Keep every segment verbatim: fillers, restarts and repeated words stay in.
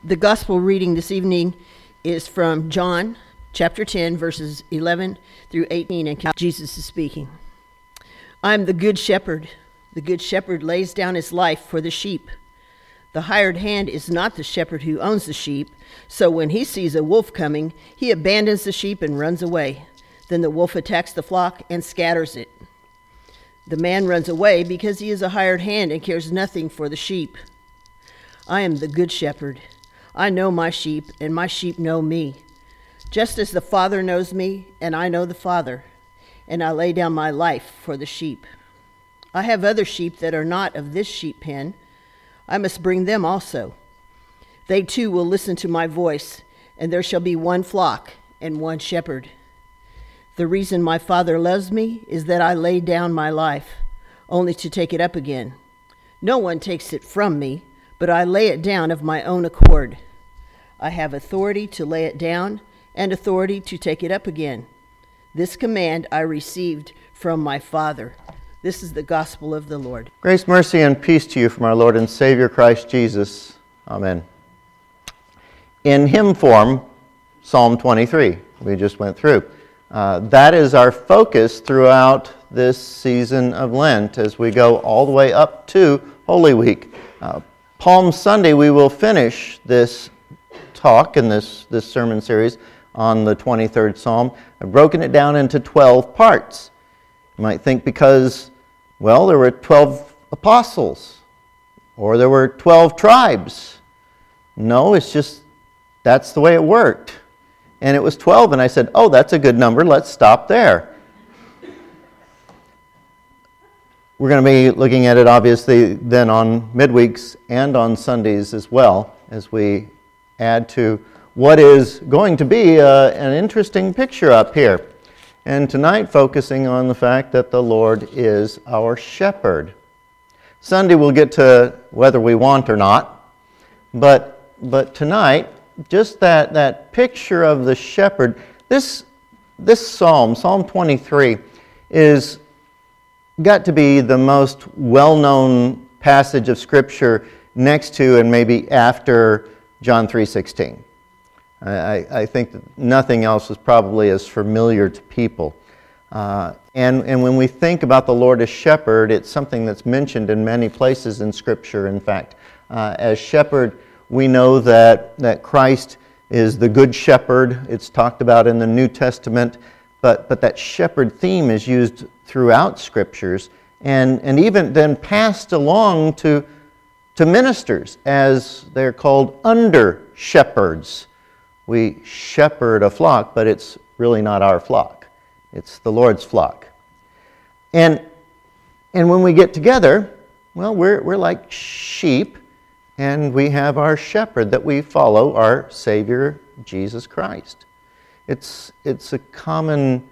The gospel reading this evening is from John chapter ten, verses eleven through eighteen, and Jesus is speaking. I am the good shepherd. The good shepherd lays down his life for the sheep. The hired hand is not the shepherd who owns the sheep, so when he sees a wolf coming, he abandons the sheep and runs away. Then the wolf attacks the flock and scatters it. The man runs away because he is a hired hand and cares nothing for the sheep. I am the good shepherd. I know my sheep, and my sheep know me. Just as the Father knows me, and I know the Father, and I lay down my life for the sheep. I have other sheep that are not of this sheep pen. I must bring them also. They too will listen to my voice, and there shall be one flock and one shepherd. The reason my Father loves me is that I lay down my life, only to take it up again. No one takes it from me, but I lay it down of my own accord. I have authority to lay it down and authority to take it up again. This command I received from my Father. This is the gospel of the Lord. Grace, mercy, and peace to you from our Lord and Savior Christ Jesus. Amen. In hymn form, Psalm twenty-three, we just went through. Uh, that is our focus throughout this season of Lent as we go all the way up to Holy Week. Uh, Palm Sunday, we will finish this talk in this, this sermon series on the twenty-third Psalm. I've broken it down into twelve parts. You might think because, well, there were twelve apostles, or there were twelve tribes. No, it's just, that's the way it worked. And it was twelve, and I said, oh, that's a good number, let's stop there. We're going to be looking at it, obviously, then on midweeks and on Sundays as well, as we add to what is going to be uh, an interesting picture up here. And tonight, focusing on the fact that the Lord is our shepherd. Sunday, we'll get to whether we want or not. But but tonight, just that, that picture of the shepherd, this, this psalm, Psalm twenty-three, is got to be the most well-known passage of Scripture next to and maybe after John three sixteen. I, I think that nothing else is probably as familiar to people. Uh, and, and when we think about the Lord as shepherd, it's something that's mentioned in many places in Scripture, in fact. Uh, as shepherd, we know that, that Christ is the good shepherd. It's talked about in the New Testament, but, but that shepherd theme is used throughout Scriptures and, and even then passed along to, to ministers as they're called under shepherds. We shepherd a flock, but it's really not our flock. It's the Lord's flock. And, and when we get together, well, we're, we're like sheep, and we have our shepherd that we follow, our Savior, Jesus Christ. It's, it's a common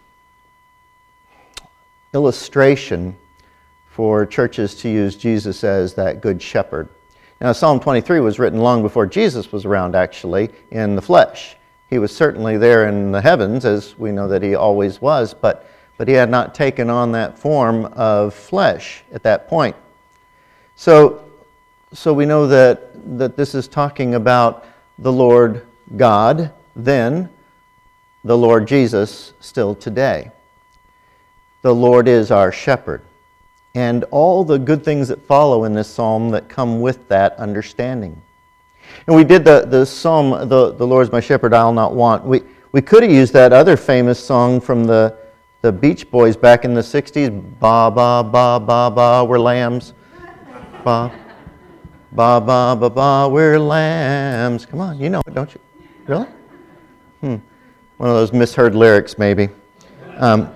illustration for churches to use Jesus as that good shepherd. Now, Psalm twenty-three was written long before Jesus was around, actually, in the flesh. He was certainly there in the heavens, as we know that he always was, but, but he had not taken on that form of flesh at that point. So, so we know that, that this is talking about the Lord God then, the Lord Jesus still today. The Lord is our shepherd. And all the good things that follow in this psalm that come with that understanding. And we did the, the psalm, the, the Lord is my shepherd, I'll not want. We, we could have used that other famous song from the, the Beach Boys back in the sixties. Ba, ba, ba, ba, ba, we're lambs. Ba, ba, ba, ba, ba, we're lambs. Come on, you know it, don't you? Really? Hmm. One of those misheard lyrics, maybe. Um,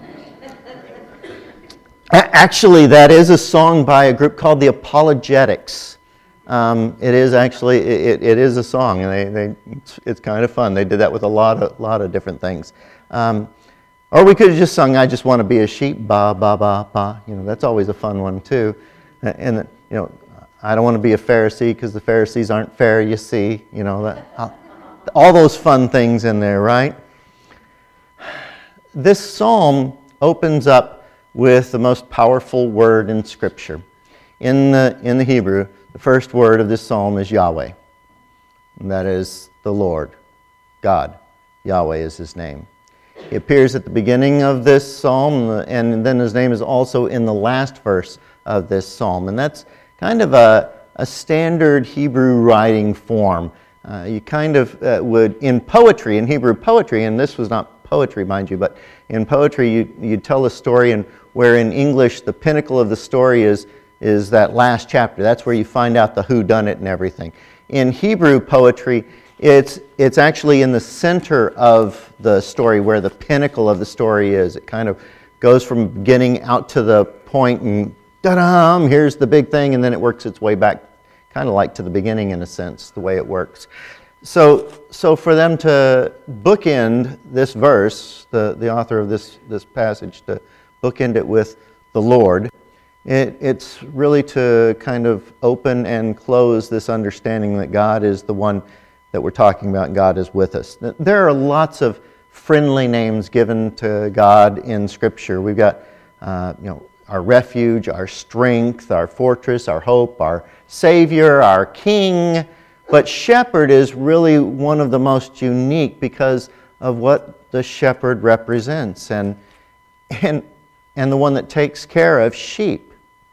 Actually, that is a song by a group called the Apologetics. Um, it is actually, it, it is a song, and they, they it's, it's kind of fun. They did that with a lot of lot of different things. Um, or we could have just sung, I just want to be a sheep, ba, ba, ba, ba. You know, that's always a fun one, too. And, you know, I don't want to be a Pharisee because the Pharisees aren't fair, you see. You know, that, all those fun things in there, right? This psalm opens up with the most powerful word in Scripture. In the, in the Hebrew, the first word of this psalm is Yahweh. and that is the Lord, God. Yahweh is his name. He appears at the beginning of this psalm, and then his name is also in the last verse of this psalm. And that's kind of a, a standard Hebrew writing form. Uh, you kind of uh, would, in poetry, in Hebrew poetry, and this was not poetry, mind you, but in poetry you, you tell a story, and where in English the pinnacle of the story is, is that last chapter. That's where you find out the whodunit and everything. In Hebrew poetry, It's, it's actually in the center of the story where the pinnacle of the story is. It kind of goes from beginning out to the point and da-dum, here's the big thing, and then it works its way back, kind of like to the beginning in a sense, the way it works. So, so for them to bookend this verse, the, the author of this, this passage, to bookend it with the Lord, it, it's really to kind of open and close this understanding that God is the one that we're talking about, and God is with us. There are lots of friendly names given to God in Scripture. We've got, uh, you know, our refuge, our strength, our fortress, our hope, our Savior, our King. But shepherd is really one of the most unique because of what the shepherd represents, and and and the one that takes care of sheep.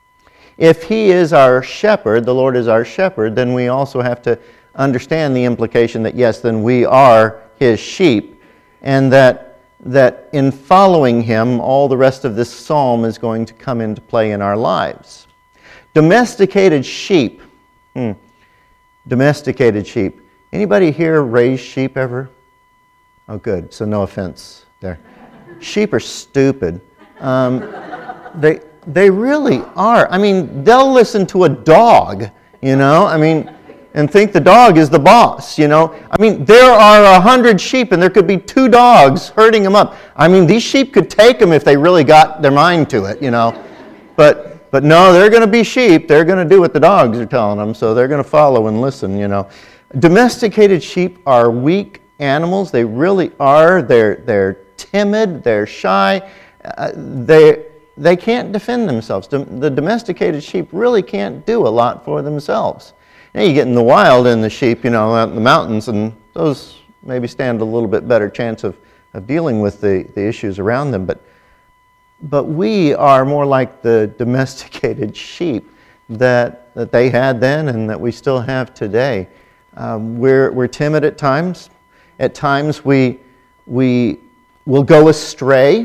If He is our shepherd, the Lord is our shepherd, then we also have to understand the implication that yes, then we are His sheep, and that that in following Him, all the rest of this psalm is going to come into play in our lives. Domesticated sheep. Hmm. Domesticated sheep. Anybody here raise sheep ever? Oh, good. So no offense there. Sheep are stupid. Um, they they really are. I mean, they'll listen to a dog. You know, I mean. And think the dog is the boss, you know. I mean, there are a hundred sheep and there could be two dogs herding them up. I mean, these sheep could take them if they really got their mind to it, you know. But but no, they're going to be sheep. They're going to do what the dogs are telling them, so they're going to follow and listen, you know. Domesticated sheep are weak animals. They really are. They're they're timid. They're shy. Uh, they they can't defend themselves. The domesticated sheep really can't do a lot for themselves. Now you get in the wild and the sheep, you know, out in the mountains, and those maybe stand a little bit better chance of, of dealing with the, the issues around them. But but we are more like the domesticated sheep that that they had then and that we still have today. Um, we're we're timid at times. At times we we will go astray,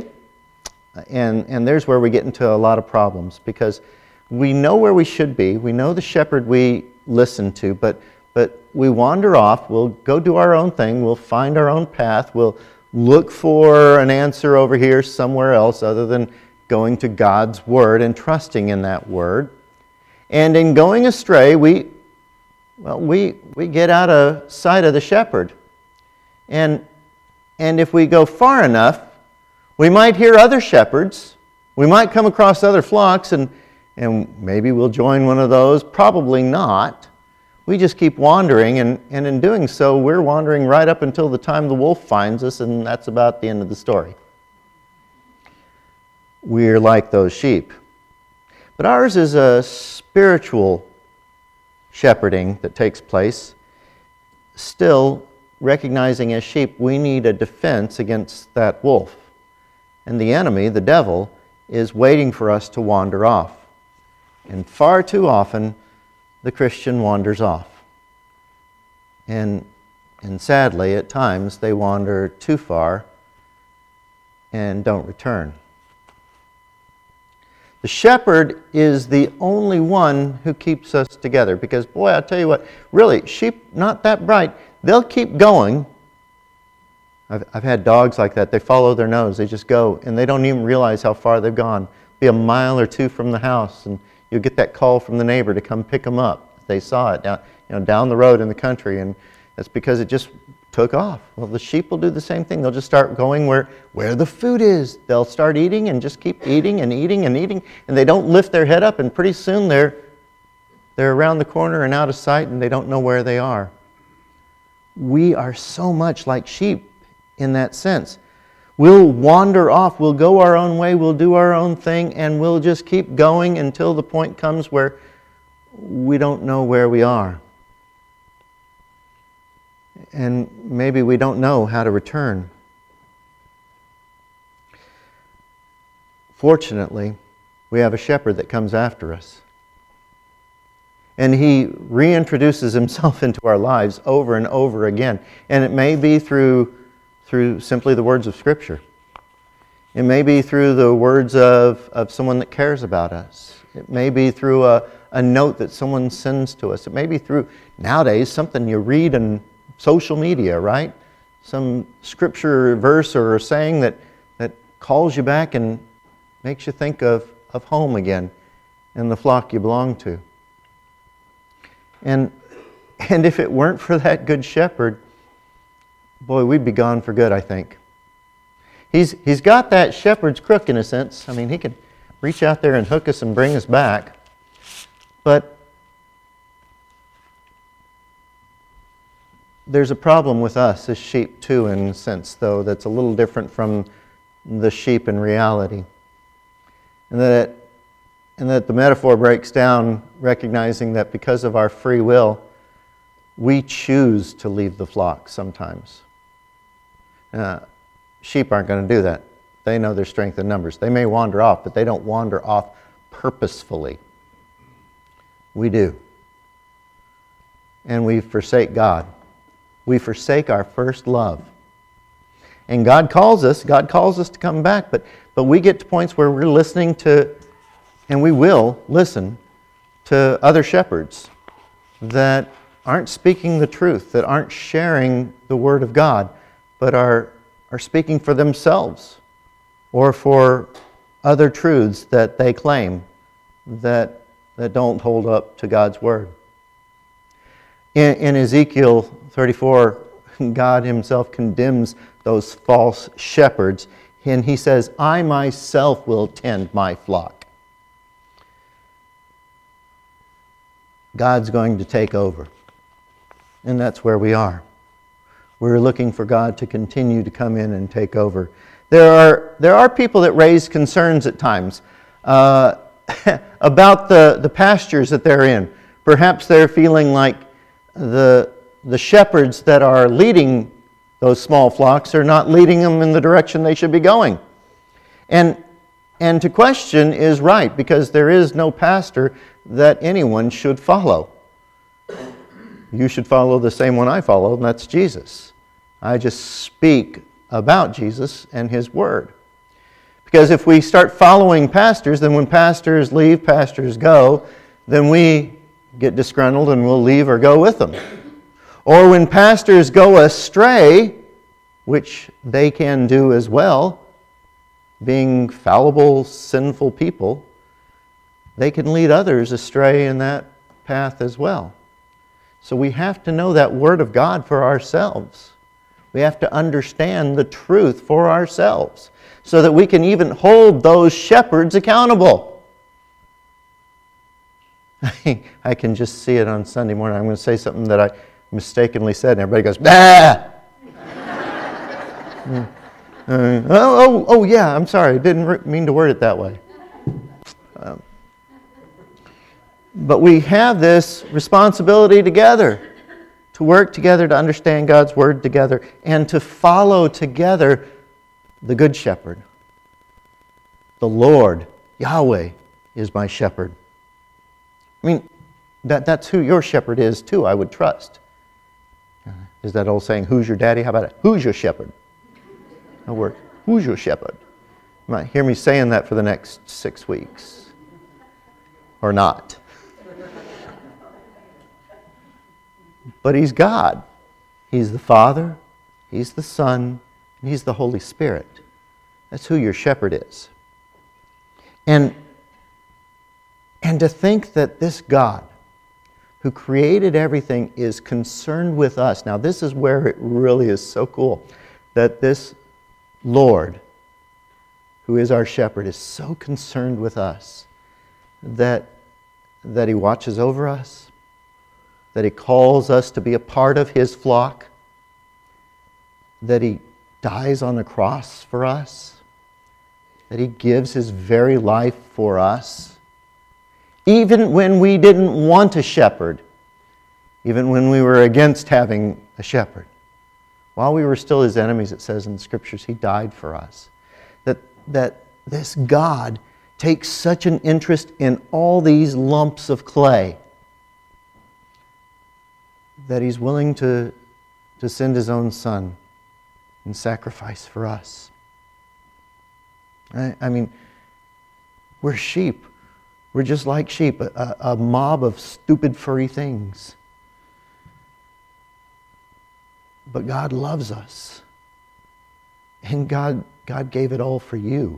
and and there's where we get into a lot of problems because we know where we should be. We know the shepherd we listen to, but but we wander off. We'll go do our own thing. We'll find our own path. We'll look for an answer over here somewhere else other than going to God's Word and trusting in that Word. And in going astray, we well we we get out of sight of the shepherd. And and if we go far enough, we might hear other shepherds. We might come across other flocks, and And maybe we'll join one of those. Probably not. We just keep wandering, and, and in doing so, we're wandering right up until the time the wolf finds us, and that's about the end of the story. We're like those sheep. But ours is a spiritual shepherding that takes place. Still, recognizing as sheep, we need a defense against that wolf. And the enemy, the devil, is waiting for us to wander off. And far too often, the Christian wanders off. And, and sadly, at times, they wander too far and don't return. The shepherd is the only one who keeps us together. Because, boy, I'll tell you what, really, sheep, not that bright. They'll keep going. I've, I've had dogs like that. They follow their nose. They just go, and they don't even realize how far they've gone. Be a mile or two from the house, and you'll get that call from the neighbor to come pick them up. They saw it down, you know, down the road in the country, and that's because it just took off. Well, the sheep will do the same thing. They'll just start going where, where the food is. They'll start eating and just keep eating and eating and eating, and they don't lift their head up, and pretty soon they're, they're around the corner and out of sight, and they don't know where they are. We are so much like sheep in that sense. We'll wander off, we'll go our own way, we'll do our own thing, and we'll just keep going until the point comes where we don't know where we are. and maybe we don't know how to return. Fortunately, we have a shepherd that comes after us. And he reintroduces himself into our lives over and over again. And it may be through, through simply the words of Scripture. It may be through the words of, of someone that cares about us. It may be through a, a note that someone sends to us. It may be through, nowadays, something you read in social media, right? Some scripture verse or saying that, that calls you back and makes you think of, of home again and the flock you belong to. And, and if it weren't for that good shepherd, boy, we'd be gone for good, I think. He's, he's got that shepherd's crook in a sense. I mean, he can reach out there and hook us and bring us back. But there's a problem with us as sheep too, in a sense, though, that's a little different from the sheep in reality. And that, it, and that the metaphor breaks down recognizing that because of our free will, we choose to leave the flock sometimes. Uh, sheep aren't going to do that. They know their strength in numbers. They may wander off, but they don't wander off purposefully. We do. And we forsake God. We forsake our first love. And God calls us, God calls us to come back, but, but we get to points where we're listening to, and we will listen to other shepherds that aren't speaking the truth, that aren't sharing the Word of God, but are, are speaking for themselves or for other truths that they claim that, that don't hold up to God's Word. In, in Ezekiel thirty-four, God Himself condemns those false shepherds, and He says, I myself will tend my flock. God's going to take over. And that's where we are. We're looking for God to continue to come in and take over. There are, there are people that raise concerns at times uh, about the, the pastures that they're in. Perhaps they're feeling like the, the shepherds that are leading those small flocks are not leading them in the direction they should be going. And, and to question is right, because there is no pastor that anyone should follow. You should follow the same one I follow, and that's Jesus. I just speak about Jesus and His Word. Because if we start following pastors, then when pastors leave, pastors go, then we get disgruntled and we'll leave or go with them. Or when pastors go astray, which they can do as well, being fallible, sinful people, they can lead others astray in that path as well. So we have to know that Word of God for ourselves. We have to understand the truth for ourselves so that we can even hold those shepherds accountable. I can just see it on Sunday morning. I'm going to say something that I mistakenly said, and everybody goes, "Ah!" uh, oh, oh, oh, yeah, I'm sorry. I didn't mean to word it that way. Um, but we have this responsibility together to work together to understand God's Word together and to follow together the Good Shepherd. The Lord, Yahweh, is my shepherd. I mean, that, that's who your shepherd is too, I would trust. Is that old saying, who's your daddy? How about it? Who's your shepherd? No word. Who's your shepherd? You might hear me saying that for the next six weeks. Or not. But He's God. He's the Father, He's the Son, and He's the Holy Spirit. That's who your shepherd is. And, and to think that this God, who created everything, is concerned with us. Now, this is where it really is so cool, that this Lord, who is our shepherd, is so concerned with us that, that He watches over us, that He calls us to be a part of His flock, that He dies on the cross for us, that He gives His very life for us, even when we didn't want a shepherd, even when we were against having a shepherd. While we were still his enemies, it says in the scriptures, he died for us. That, that this God takes such an interest in all these lumps of clay that he's willing to, to send his own son and sacrifice for us. I, I mean, we're sheep. We're just like sheep, a, a mob of stupid, furry things. But God loves us. And God, God gave it all for you.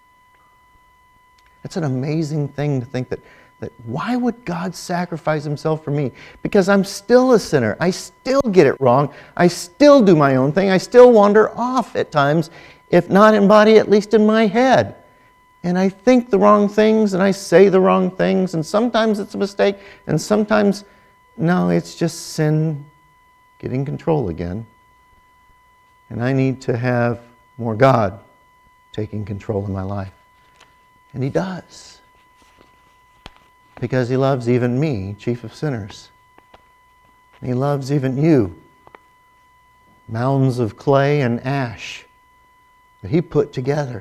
It's an amazing thing to think that, that why would God sacrifice himself for me? Because I'm still a sinner. I still get it wrong. I still do my own thing. I still wander off at times, if not in body, at least in my head. And I think the wrong things and I say the wrong things. And sometimes it's a mistake. And sometimes, no, it's just sin getting control again. And I need to have more God taking control in my life. And he does. Because he loves even me, chief of sinners. And he loves even you, mounds of clay and ash that he put together.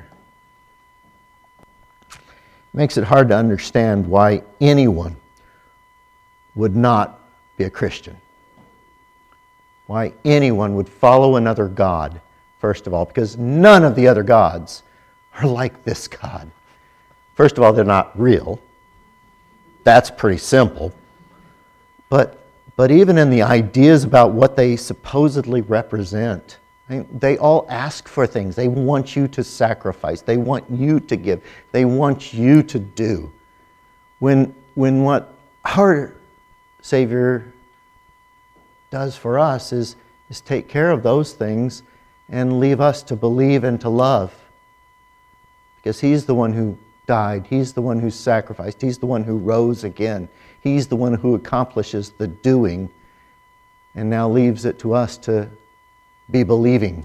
It makes it hard to understand why anyone would not be a Christian. Why anyone would follow another God, first of all, because none of the other gods are like this God. First of all, they're not real. That's pretty simple. But, but even in the ideas about what they supposedly represent, I mean, they all ask for things. They want you to sacrifice. They want you to give. They want you to do. When, when what our Savior does for us is, is take care of those things and leave us to believe and to love. Because he's the one who died. He's the one who sacrificed. He's the one who rose again. He's the one who accomplishes the doing and now leaves it to us to be believing.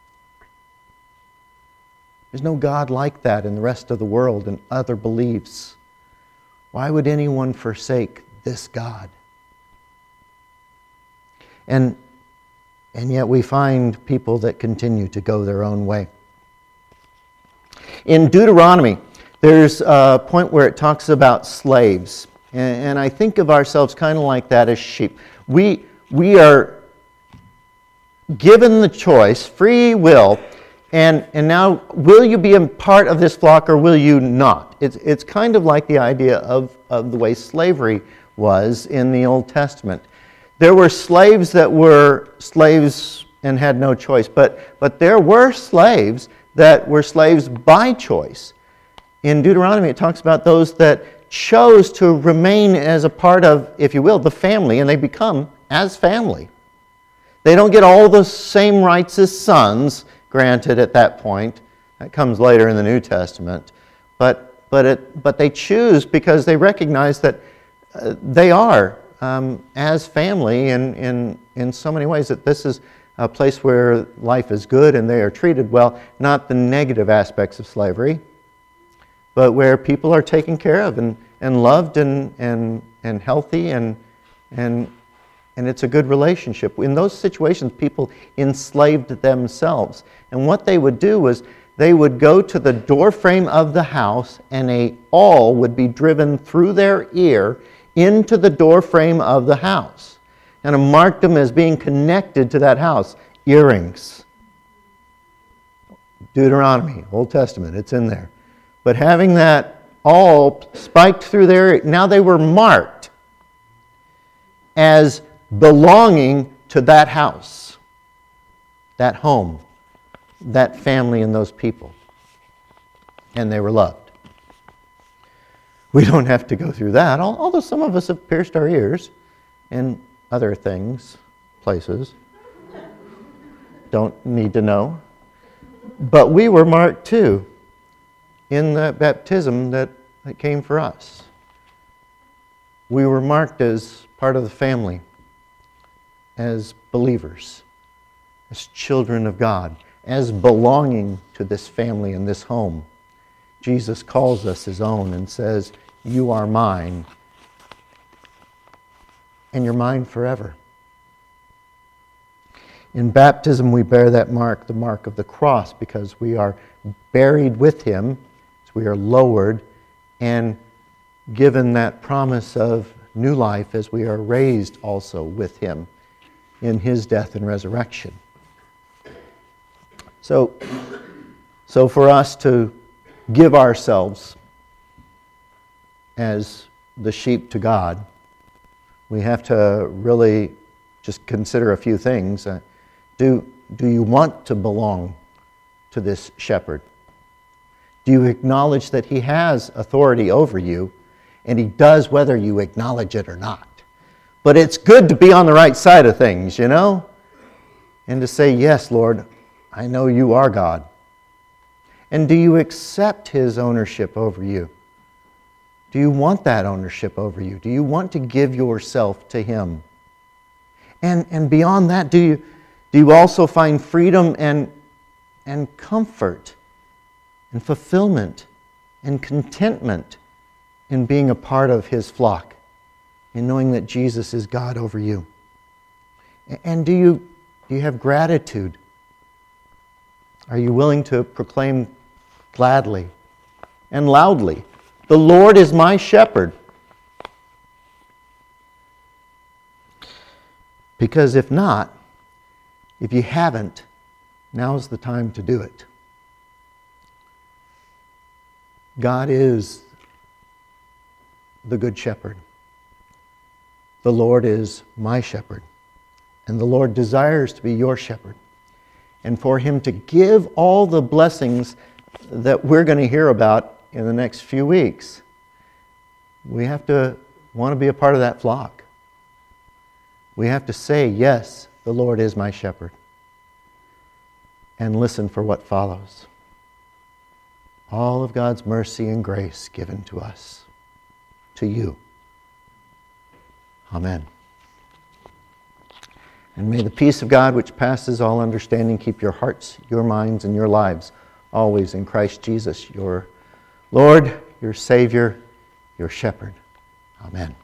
There's no God like that in the rest of the world and other beliefs. Why would anyone forsake this God? And, and yet we find people that continue to go their own way. In Deuteronomy, there's a point where it talks about slaves. And, and I think of ourselves kind of like that as sheep. We, we are given the choice, free will, and, and now will you be a part of this flock or will you not? It's, it's kind of like the idea of, of the way slavery was in the Old Testament. There were slaves that were slaves and had no choice, but, but there were slaves that were slaves by choice. In Deuteronomy, it talks about those that chose to remain as a part of, if you will, the family, and they become as family. They don't get all the same rights as sons granted at that point. That comes later in the New Testament. But, but, it, but they choose because they recognize that uh, they are Um, as family in, in, in so many ways, that this is a place where life is good and they are treated well, not the negative aspects of slavery, but where people are taken care of and, and loved and, and, and healthy, and, and, and it's a good relationship. In those situations, people enslaved themselves. And what they would do was they would go to the doorframe of the house and a awl would be driven through their ear into the doorframe of the house. And it marked them as being connected to that house. Earrings. Deuteronomy, Old Testament, it's in there. But having that all spiked through there, now they were marked as belonging to that house, that home, that family and those people. And they were loved. We don't have to go through that, although some of us have pierced our ears and other things, places. Don't need to know. But we were marked too in the baptism that, that came for us. We were marked as part of the family, as believers, as children of God, as belonging to this family and this home. Jesus calls us his own and says, "You are mine, and you're mine forever." In baptism, we bear that mark, the mark of the cross, because we are buried with him, as we are lowered, and given that promise of new life as we are raised also with him in his death and resurrection. So, so for us to give ourselves as the sheep to God, we have to really just consider a few things. Uh, do, do you want to belong to this shepherd? Do you acknowledge that he has authority over you, and he does whether you acknowledge it or not? But it's good to be on the right side of things, you know? And to say, yes, Lord, I know you are God. And do you accept his ownership over you? Do you want that ownership over you? Do you want to give yourself to him? And, and beyond that, do you, do you also find freedom and, and comfort and fulfillment and contentment in being a part of his flock, in knowing that Jesus is God over you? And do you, do you have gratitude? Are you willing to proclaim gladly and loudly, "The Lord is my shepherd"? Because if not, if you haven't, now's the time to do it. God is the good shepherd. The Lord is my shepherd. And the Lord desires to be your shepherd. And for him to give all the blessings that we're going to hear about in the next few weeks, we have to want to be a part of that flock. We have to say, yes, the Lord is my shepherd. And listen for what follows. All of God's mercy and grace given to us, to you. Amen. And may the peace of God, which passes all understanding, keep your hearts, your minds, and your lives always in Christ Jesus, your Lord, your Savior, your Shepherd. Amen.